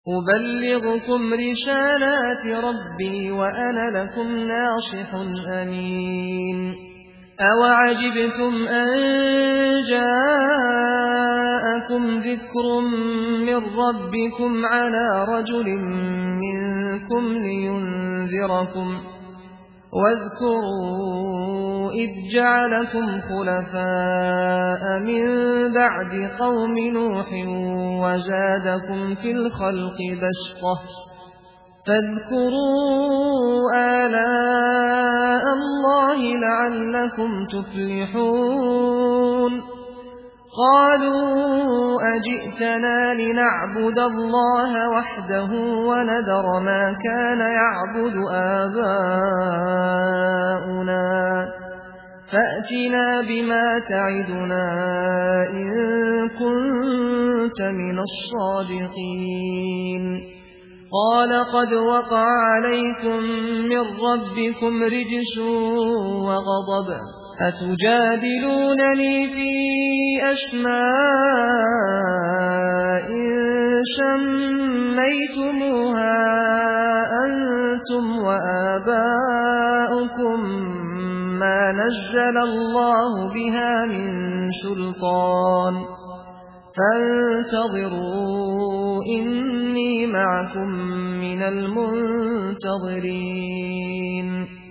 أبلغكم رسالات ربي وأنا لكم ناصح أمين أوعجبتم أن جاءكم ذكر من ربكم على رجل منكم لينذركم واذكروا إذ جعلكم خلفاء من بعد قوم نوح وزادكم في الخلق بسطة فاذكروا آلاء الله لعلكم تفلحون قالوا أجئتنا لنعبد الله وحده ونذر ما كان يعبد آباؤنا فأتنا بما تعدنا إن كنت من الصادقين قال قد وقع عليكم من ربكم رجس وغضب أتجادلونني في أسماء سميتموها أنتم وآباؤكم ما نزل الله بها من سلطان فانتظروا إني معكم من المنتظرين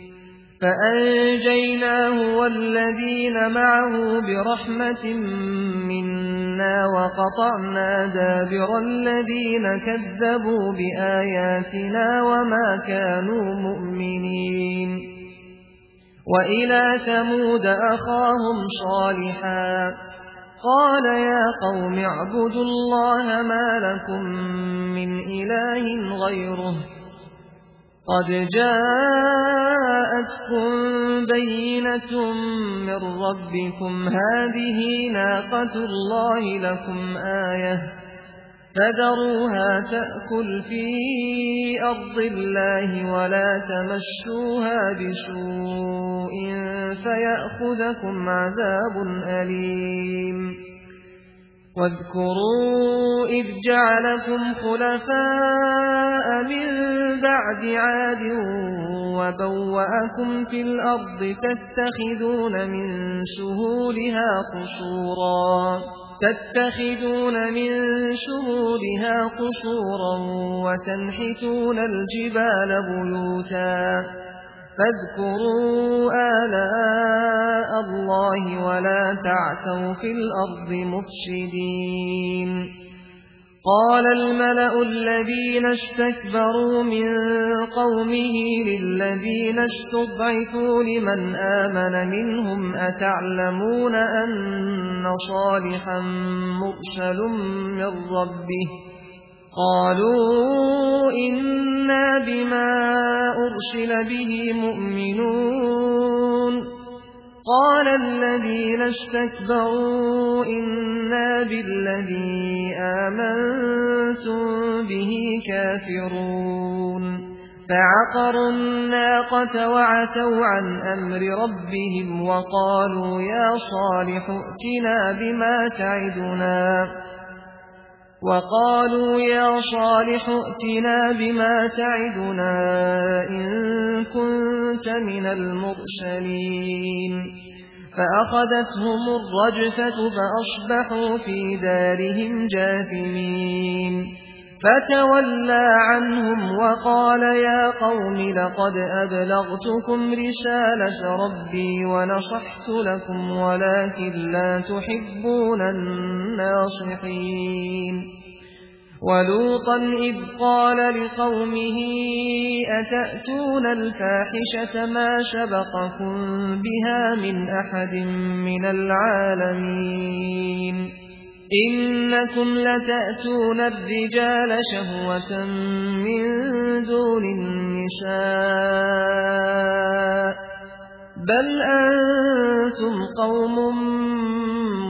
فأنجيناه والذين معه برحمة منا وقطعنا دابر الذين كذبوا بآياتنا وما كانوا مؤمنين وإلى ثمود أخاهم صالحا قال يا قوم اعبدوا الله ما لكم من إله غيره قد جاءتكم بينة من ربكم هذه ناقة الله لكم آية فذروها تأكل في أرض الله ولا تمسوها بسوء فيأخذكم عذاب أليم واذكروا إذ جعلكم خلفاء من بعد عاد وبوأكم في الأرض تتخذون من سهولها قصورا وتنحتون الجبال بيوتا فاذكروا آلاء الله ولا تعثوا في الأرض مفسدين قال الملأ الذين استكبروا من قومه للذين استضعفوا لمن آمن منهم أتعلمون أن صالحا مرسل من ربه قالوا إنا بما أرسل به مؤمنون قال الذين استكبروا إنا بالذي آمنتم به كافرون فعقروا الناقة وعتوا عن أمر ربهم وقالوا يا صالح ائتنا بما تعدنا إن كنت من المرسلين فأخذتهم الرجفة فأصبحوا في دارهم جاثمين فتولى عنهم وقال يا قوم لقد أبلغتكم رسالة ربي ونصحت لكم ولكن لا تحبون الناصحين ولوطا إذ قال لقومه أتأتون الفاحشة ما سبقكم بها من أحد من العالمين إنكم لتأتون الرجال شهوة من دون النساء بل أنتم قوم